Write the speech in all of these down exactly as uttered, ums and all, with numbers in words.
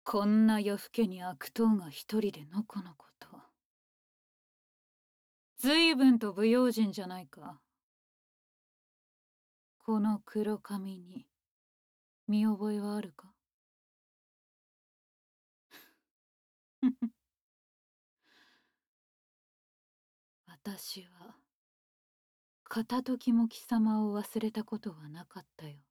こんな夜更けに悪党が一人でのこのこと。随分と不用心じゃないか。この黒髪に見覚えはあるか？私は片時も貴様を忘れたことはなかったよ。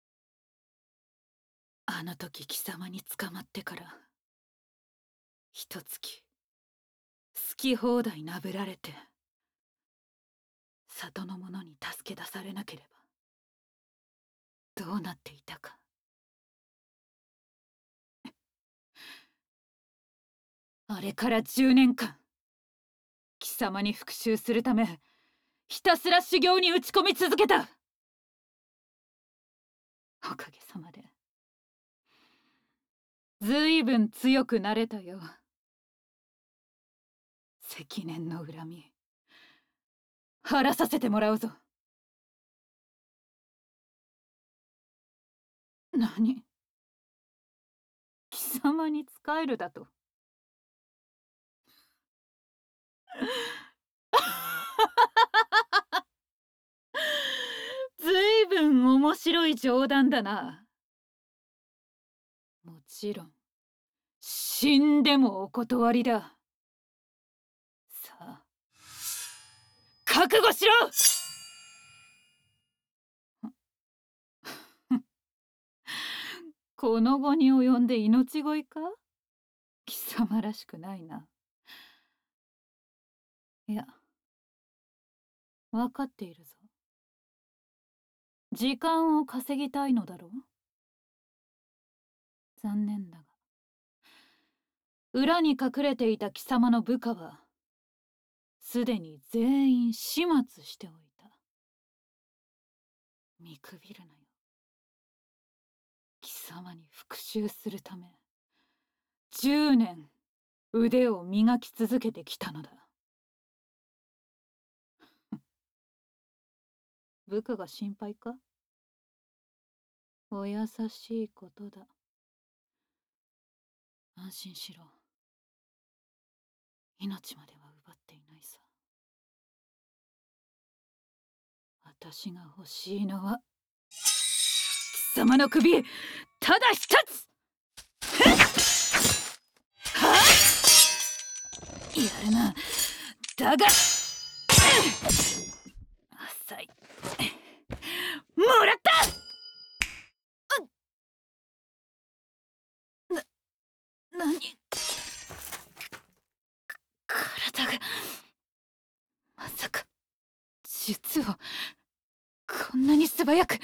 あの時貴様に捕まってから一月好き放題なぶられて、里の者に助け出されなければどうなっていたか。あれからじゅうねんかん、貴様に復讐するためひたすら修行に打ち込み続けた。おかげさまでずいぶん強くなれたよ。積年の恨み晴らさせてもらうぞ。何？貴様に仕えるだと？ずいぶん面白い冗談だな。もちろん死んでもお断りだ。さあ覚悟しろ。この後に及んで命乞いか？貴様らしくないな。いや、分かっているぞ。時間を稼ぎたいのだろう。残念だが裏に隠れていた貴様の部下はすでに全員始末しておいた。見くびるなよ。貴様に復讐するためじゅうねん腕を磨き続けてきたのだ。部下が心配か？お優しいことだ。安心しろ。命までは奪っていないさ。私が欲しいのは貴様の首ただ一つ。はっ！やるな。だが浅い。もらった。な、何？体がまさか術をこんなに素早く。